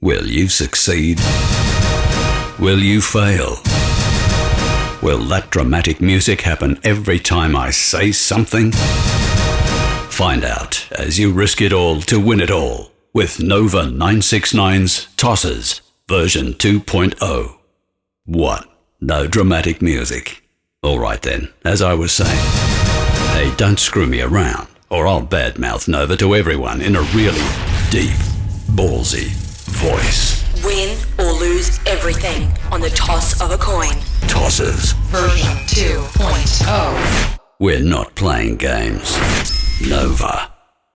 Will you succeed? Will you fail? Will that dramatic music happen every time I say something? Find out as you risk it all to win it all with Nova 969's Tossers version 2.0. What? No dramatic music? Alright then, as I was saying. Hey, don't screw me around, or I'll badmouth Nova to everyone in a really deep, ballsy voice. Win or lose everything on the toss of a coin. Tossers version 2.0. We're not playing games. Nova.